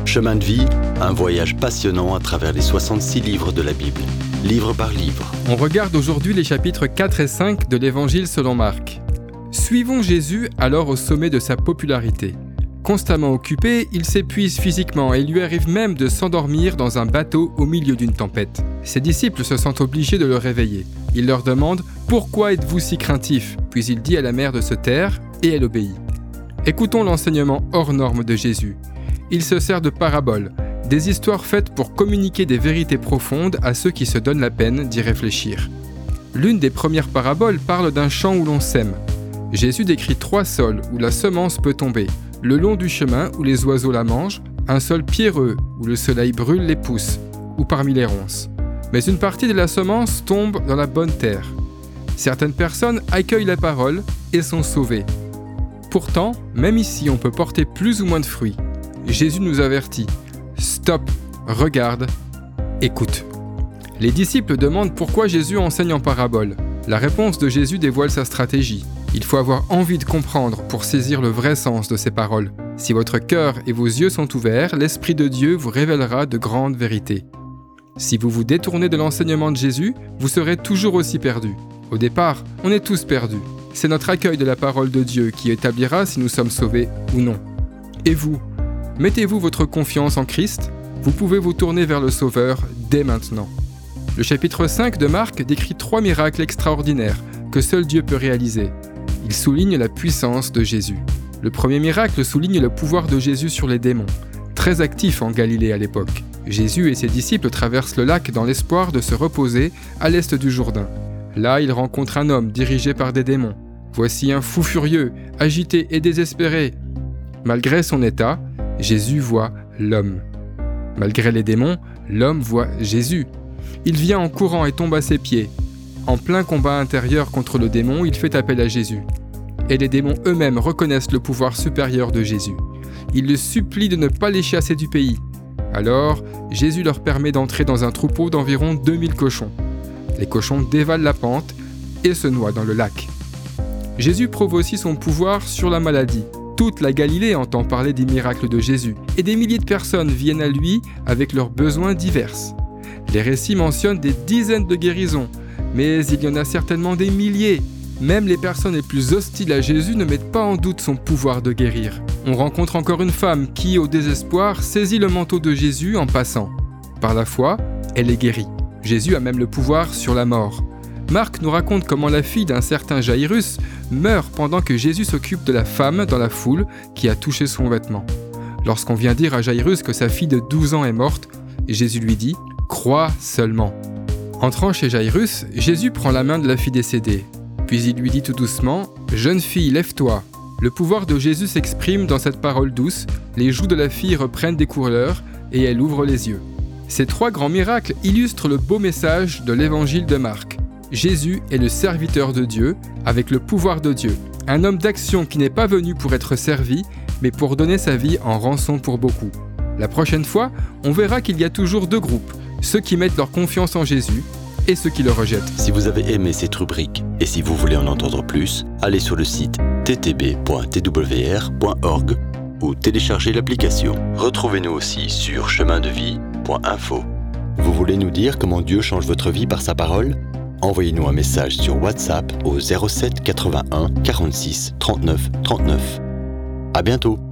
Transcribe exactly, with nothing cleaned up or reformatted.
Chemin de vie, un voyage passionnant à travers les soixante-six livres de la Bible, livre par livre. On regarde aujourd'hui les chapitres quatre et cinq de l'Évangile selon Marc. Suivons Jésus alors au sommet de sa popularité. Constamment occupé, il s'épuise physiquement et il lui arrive même de s'endormir dans un bateau au milieu d'une tempête. Ses disciples se sentent obligés de le réveiller. Il leur demande « Pourquoi êtes-vous si craintifs ?» Puis il dit à la mer de se taire et elle obéit. Écoutons l'enseignement hors norme de Jésus. Il se sert de paraboles, des histoires faites pour communiquer des vérités profondes à ceux qui se donnent la peine d'y réfléchir. L'une des premières paraboles parle d'un champ où l'on sème. Jésus décrit trois sols où la semence peut tomber, le long du chemin où les oiseaux la mangent, un sol pierreux où le soleil brûle les pousses, ou parmi les ronces. Mais une partie de la semence tombe dans la bonne terre. Certaines personnes accueillent la parole et sont sauvées. Pourtant, même ici, on peut porter plus ou moins de fruits. Jésus nous avertit « Stop, regarde, écoute ». Les disciples demandent pourquoi Jésus enseigne en parabole. La réponse de Jésus dévoile sa stratégie. Il faut avoir envie de comprendre pour saisir le vrai sens de ces paroles. Si votre cœur et vos yeux sont ouverts, l'Esprit de Dieu vous révélera de grandes vérités. Si vous vous détournez de l'enseignement de Jésus, vous serez toujours aussi perdu. Au départ, on est tous perdus. C'est notre accueil de la parole de Dieu qui établira si nous sommes sauvés ou non. Et vous ? Mettez-vous votre confiance en Christ ? Vous pouvez vous tourner vers le Sauveur dès maintenant. Le chapitre cinq de Marc décrit trois miracles extraordinaires que seul Dieu peut réaliser. Il souligne la puissance de Jésus. Le premier miracle souligne le pouvoir de Jésus sur les démons, très actif en Galilée à l'époque. Jésus et ses disciples traversent le lac dans l'espoir de se reposer à l'est du Jourdain. Là, ils rencontrent un homme dirigé par des démons. Voici un fou furieux, agité et désespéré. Malgré son état, Jésus voit l'homme. Malgré les démons, l'homme voit Jésus. Il vient en courant et tombe à ses pieds. En plein combat intérieur contre le démon, il fait appel à Jésus. Et les démons eux-mêmes reconnaissent le pouvoir supérieur de Jésus. Ils le supplient de ne pas les chasser du pays. Alors, Jésus leur permet d'entrer dans un troupeau d'environ deux mille cochons. Les cochons dévalent la pente et se noient dans le lac. Jésus prouve aussi son pouvoir sur la maladie. Toute la Galilée entend parler des miracles de Jésus et des milliers de personnes viennent à lui avec leurs besoins divers. Les récits mentionnent des dizaines de guérisons, mais il y en a certainement des milliers. Même les personnes les plus hostiles à Jésus ne mettent pas en doute son pouvoir de guérir. On rencontre encore une femme qui, au désespoir, saisit le manteau de Jésus en passant. Par la foi, elle est guérie. Jésus a même le pouvoir sur la mort. Marc nous raconte comment la fille d'un certain Jaïrus meurt pendant que Jésus s'occupe de la femme dans la foule qui a touché son vêtement. Lorsqu'on vient dire à Jaïrus que sa fille de douze ans est morte, Jésus lui dit « Crois seulement ». Entrant chez Jaïrus, Jésus prend la main de la fille décédée. Puis il lui dit tout doucement « Jeune fille, lève-toi ». Le pouvoir de Jésus s'exprime dans cette parole douce, les joues de la fille reprennent des couleurs et elle ouvre les yeux. Ces trois grands miracles illustrent le beau message de l'Évangile de Marc. Jésus est le serviteur de Dieu, avec le pouvoir de Dieu. Un homme d'action qui n'est pas venu pour être servi, mais pour donner sa vie en rançon pour beaucoup. La prochaine fois, on verra qu'il y a toujours deux groupes, ceux qui mettent leur confiance en Jésus et ceux qui le rejettent. Si vous avez aimé cette rubrique et si vous voulez en entendre plus, allez sur le site t t b point t w r point org ou téléchargez l'application. Retrouvez-nous aussi sur chemin de vie point info. Vous voulez nous dire comment Dieu change votre vie par sa parole ? Envoyez-nous un message sur WhatsApp au zéro sept quatre-vingt-un quarante-six trente-neuf trente-neuf. À bientôt.